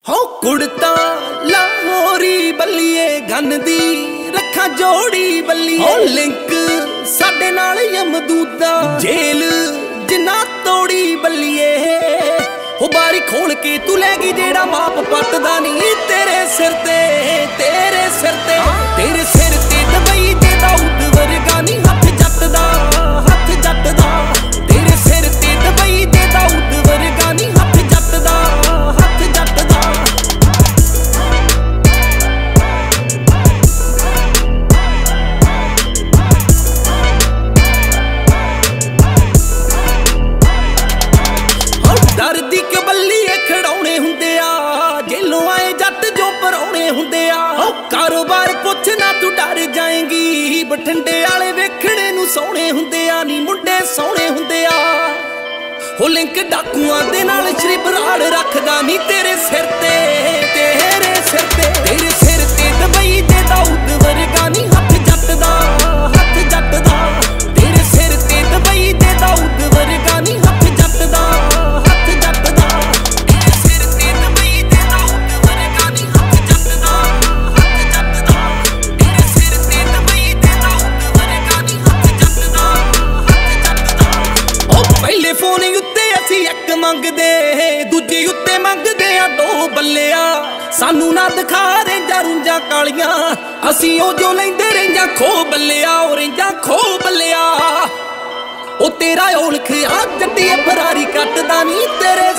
हो कुड़ता लाहौरी बल्लीए गन दी रखा जोड़ी बल्लीए हो लिंक साडे नाल यमदूदा जेल जिन्ना तोड़ी बल्लीए हो बारी खोल के तू लैगी जेड़ा माप पटदा नहीं तेरे सिर ते तेरे सिर ते तेरे सिर ते दबई दे दाऊद वर्गा नहीं हथ जट दा तेरे सिर ते दबई दे दाऊद वर्गा नहीं हथ जट दा डरदी के बल्लीए खड़ाउणे हुंदे आ जेलों आए जट जो पराउणे हुंदे आ कारोबार पुछ ना तू डर जाएगी बठिंडे वाले वेखणे नूं सोहणे हुंदे आ नी मुंडे सोहणे हुंदे आ हो लिंक डाकूआं दे नाल श्री बराड़ रखदा नी तेरे सिर ते दबई दे दाऊद वर्गा नी हथ जट दा तेरे सिर ते दबई दे दाऊद वर्गा नी हथ जट दा पहले फोन उत्ते असी एक मंगदे दूजे उत्ते मंगदे आ दो बल्लिया सानू ना दिखा रेंजा रुंजा कालियां असी ओ जो लैंदे रेंजा खो बल्लिया ओ रेंजा खो बल्लिया ओ तेरा औलख आ जट्टिए फरारी कटदा नी तेरे